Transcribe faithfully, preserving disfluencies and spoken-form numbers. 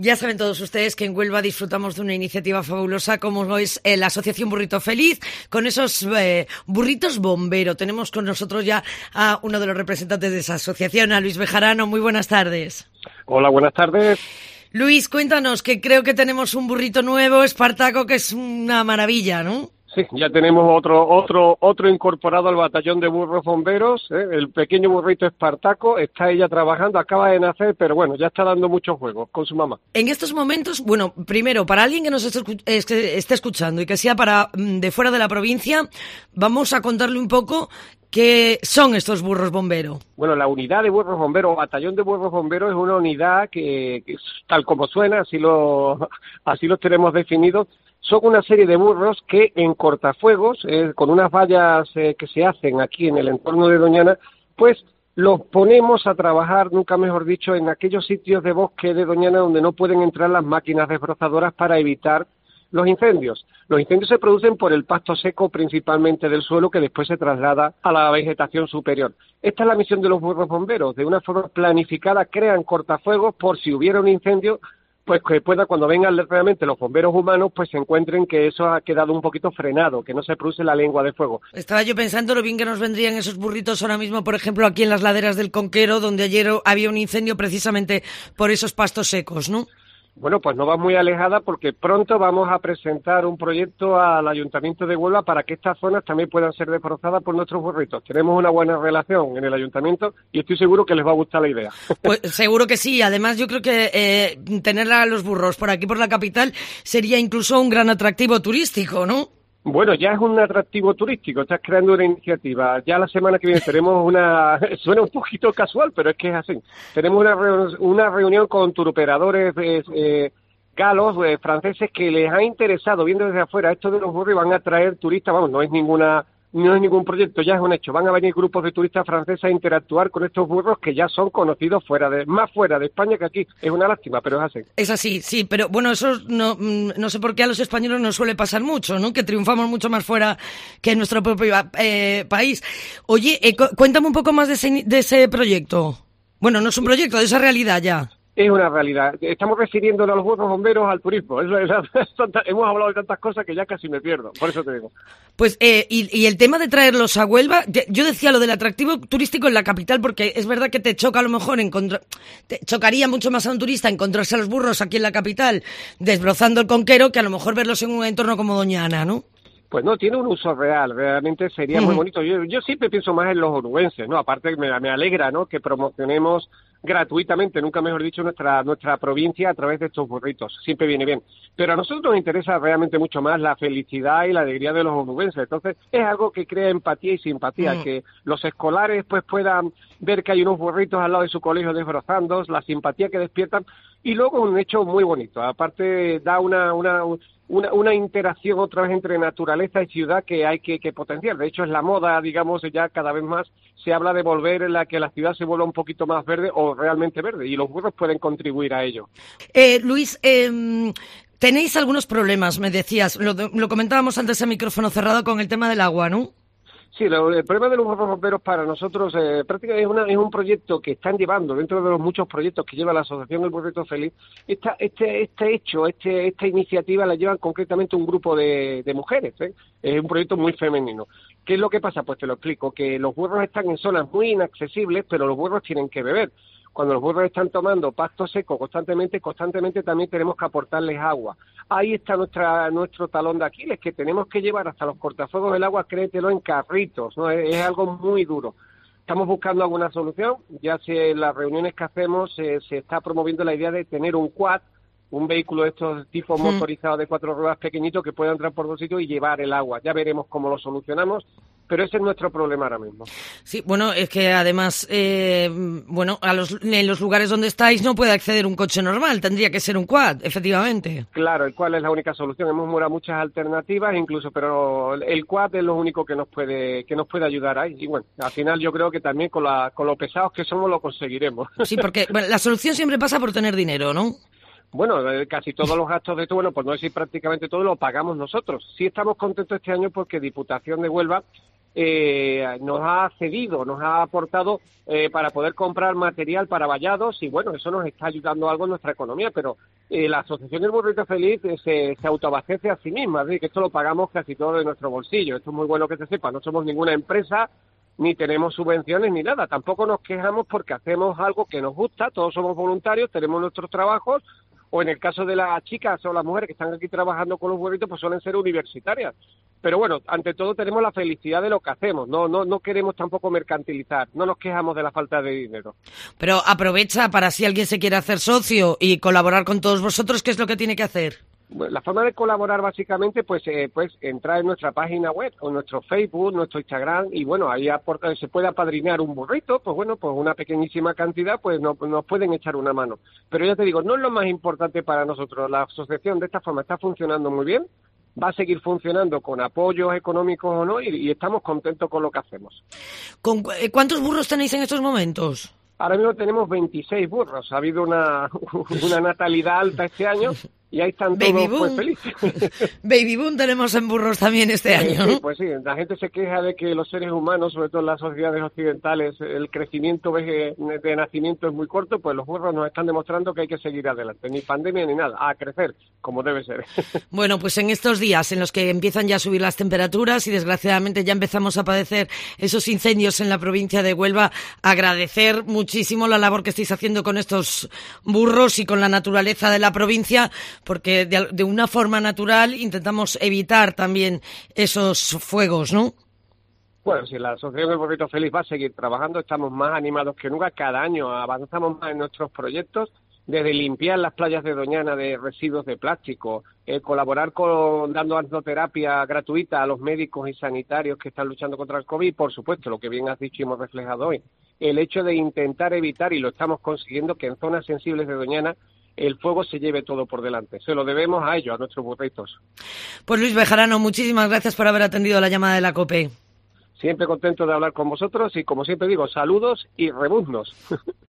Ya saben todos ustedes que en Huelva disfrutamos de una iniciativa fabulosa como es eh, la Asociación Burrito Feliz, con esos eh, burritos bombero. Tenemos con nosotros ya a uno de los representantes de esa asociación, a Luis Bejarano. Muy buenas tardes. Hola, buenas tardes. Luis, cuéntanos, que creo que tenemos un burrito nuevo, Espartaco, que es una maravilla, ¿no? Sí, ya tenemos otro otro otro incorporado al batallón de burros bomberos, ¿eh? El pequeño burrito Espartaco, está ella trabajando, acaba de nacer, pero bueno, ya está dando muchos juegos con su mamá. En estos momentos, bueno, primero, para alguien que nos esté escuchando y que sea para de fuera de la provincia, vamos a contarle un poco ¿qué son estos burros bomberos? Bueno, la unidad de burros bomberos, batallón de burros bomberos, es una unidad que, que tal como suena, así lo así los tenemos definidos. Son una serie de burros que en cortafuegos, eh, con unas vallas eh, que se hacen aquí en el entorno de Doñana, pues los ponemos a trabajar, nunca mejor dicho, en aquellos sitios de bosque de Doñana donde no pueden entrar las máquinas desbrozadoras para evitar los incendios. Los incendios se producen por el pasto seco principalmente del suelo que después se traslada a la vegetación superior. Esta es la misión de los burros bomberos. De una forma planificada crean cortafuegos por si hubiera un incendio, pues que pueda, cuando vengan realmente los bomberos humanos, pues se encuentren que eso ha quedado un poquito frenado, que no se produce la lengua de fuego. Estaba yo pensando lo bien que nos vendrían esos burritos ahora mismo, por ejemplo, aquí en las laderas del Conquero, donde ayer había un incendio precisamente por esos pastos secos, ¿no? Bueno, pues no va muy alejada porque pronto vamos a presentar un proyecto al Ayuntamiento de Huelva para que estas zonas también puedan ser desbrozadas por nuestros burritos. Tenemos una buena relación en el Ayuntamiento y estoy seguro que les va a gustar la idea. Pues seguro que sí. Además, yo creo que eh, tener a los burros por aquí, por la capital, sería incluso un gran atractivo turístico, ¿no? Bueno, ya es un atractivo turístico, estás creando una iniciativa. Ya la semana que viene tenemos una... Suena un poquito casual, pero es que es así. Tenemos una, reunión, una reunión con turoperadores eh, galos, eh, franceses, que les ha interesado, viendo desde afuera, esto de los burros, y van a traer turistas. Vamos, no es ninguna... No es ningún proyecto, ya es un hecho. Van a venir grupos de turistas franceses a interactuar con estos burros que ya son conocidos fuera de, más fuera de España que aquí. Es una lástima, pero es así. Es así, sí, pero bueno, eso no, no sé por qué a los españoles nos suele pasar mucho, ¿no? Que triunfamos mucho más fuera que en nuestro propio eh, país. Oye, eh, cu- cuéntame un poco más de ese, de ese proyecto. Bueno, no es un proyecto, de esa realidad ya. Es una realidad. Estamos refiriéndonos a los burros bomberos al turismo. Eso, eso, eso, hemos hablado de tantas cosas que ya casi me pierdo. Por eso te digo. Pues, eh, y, y el tema de traerlos a Huelva, yo decía lo del atractivo turístico en la capital, porque es verdad que te choca a lo mejor encontrar, te chocaría mucho más a un turista encontrarse a los burros aquí en la capital desbrozando el Conquero que a lo mejor verlos en un entorno como Doñana, ¿no? Pues no, tiene un uso real, realmente sería uh-huh. muy bonito. Yo, yo siempre pienso más en los onubenses, ¿no? Aparte me, me alegra, ¿no?, que promocionemos gratuitamente, nunca mejor dicho, nuestra nuestra provincia a través de estos burritos. Siempre viene bien. Pero a nosotros nos interesa realmente mucho más la felicidad y la alegría de los onubenses. Entonces, es algo que crea empatía y simpatía, uh-huh. que los escolares pues puedan ver que hay unos burritos al lado de su colegio desbrozando, la simpatía que despiertan, y luego un hecho muy bonito. Aparte, da una... una Una, una interacción otra vez entre naturaleza y ciudad que hay que, que potenciar. De hecho, es la moda, digamos, ya cada vez más se habla de volver en la que la ciudad se vuelva un poquito más verde o realmente verde, y los burros pueden contribuir a ello. Eh, Luis, eh, tenéis algunos problemas, me decías, lo, lo comentábamos antes a micrófono cerrado con el tema del agua, ¿no? Sí, lo, el problema de los burros bomberos para nosotros eh, prácticamente es, una, es un proyecto que están llevando, dentro de los muchos proyectos que lleva la Asociación El Burrito Feliz. Esta, este, este hecho, este, esta iniciativa la llevan concretamente un grupo de, de mujeres, ¿eh? Es un proyecto muy femenino. ¿Qué es lo que pasa? Pues te lo explico, que los burros están en zonas muy inaccesibles, pero los burros tienen que beber. Cuando los burros están tomando pasto seco constantemente, constantemente también tenemos que aportarles agua. Ahí está nuestra nuestro talón de Aquiles, que tenemos que llevar hasta los cortafuegos del agua, créetelo, en carritos, ¿no? Es, es algo muy duro. Estamos buscando alguna solución, ya si en las reuniones que hacemos eh, se está promoviendo la idea de tener un quad, un vehículo de estos tipos sí. motorizados de cuatro ruedas pequeñitos que puedan entrar por dos sitios y llevar el agua. Ya veremos cómo lo solucionamos, pero ese es nuestro problema ahora mismo. Sí, bueno, es que además, eh, bueno, a los, en los lugares donde estáis no puede acceder un coche normal, tendría que ser un quad, efectivamente. Claro, el quad es la única solución. Hemos mirado muchas alternativas, incluso, pero el quad es lo único que nos puede que nos puede ayudar ahí. Y bueno, al final yo creo que también con, la, con lo pesados que somos lo conseguiremos. Sí, porque bueno, la solución siempre pasa por tener dinero, ¿no? Bueno, casi todos los gastos de esto, bueno, pues no decir prácticamente todo, lo pagamos nosotros. Sí estamos contentos este año porque Diputación de Huelva eh, nos ha cedido, nos ha aportado eh, para poder comprar material para vallados y bueno, eso nos está ayudando algo en nuestra economía, pero eh, la Asociación del Burrito Feliz eh, se, se autoabastece a sí misma, es decir, que esto lo pagamos casi todo de nuestro bolsillo. Esto es muy bueno que se sepa, no somos ninguna empresa, ni tenemos subvenciones ni nada, tampoco nos quejamos porque hacemos algo que nos gusta, todos somos voluntarios, tenemos nuestros trabajos, o en el caso de las chicas o las mujeres que están aquí trabajando con los burritos, pues suelen ser universitarias. Pero bueno, ante todo tenemos la felicidad de lo que hacemos, no no no queremos tampoco mercantilizar, no nos quejamos de la falta de dinero. Pero aprovecha para si alguien se quiere hacer socio y colaborar con todos vosotros, ¿qué es lo que tiene que hacer? La forma de colaborar básicamente pues eh, pues entrar en nuestra página web o nuestro Facebook, nuestro Instagram y bueno, ahí aporta, se puede apadrinar un burrito, pues bueno, pues una pequeñísima cantidad pues no, nos pueden echar una mano. Pero ya te digo, no es lo más importante para nosotros, la asociación de esta forma está funcionando muy bien, va a seguir funcionando con apoyos económicos o no y, y estamos contentos con lo que hacemos. ¿Con cu- ¿Cuántos burros tenéis en estos momentos? Ahora mismo tenemos veintiséis burros, ha habido una, una natalidad alta este año y ahí están Baby todos boom. pues felices. Baby boom tenemos en burros también este año, ¿no? Sí, pues sí, la gente se queja de que los seres humanos, sobre todo en las sociedades occidentales, el crecimiento de, de nacimiento es muy corto, pues los burros nos están demostrando que hay que seguir adelante, ni pandemia ni nada, a crecer, como debe ser. Bueno, pues en estos días en los que empiezan ya a subir las temperaturas y desgraciadamente ya empezamos a padecer esos incendios en la provincia de Huelva, agradecer muchísimo la labor que estáis haciendo con estos burros y con la naturaleza de la provincia, porque de, de una forma natural intentamos evitar también esos fuegos, ¿no? Bueno, si la Asociación del Burrito Feliz va a seguir trabajando, estamos más animados que nunca, cada año avanzamos más en nuestros proyectos, desde limpiar las playas de Doñana de residuos de plástico, eh, colaborar con dando arnoterapia gratuita a los médicos y sanitarios que están luchando contra el COVID, por supuesto, lo que bien has dicho y hemos reflejado hoy, el hecho de intentar evitar, y lo estamos consiguiendo, que en zonas sensibles de Doñana el fuego se lleve todo por delante. Se lo debemos a ellos, a nuestros burritos. Pues Luis Bejarano, muchísimas gracias por haber atendido la llamada de la COPE. Siempre contento de hablar con vosotros y, como siempre digo, saludos y rebuznos.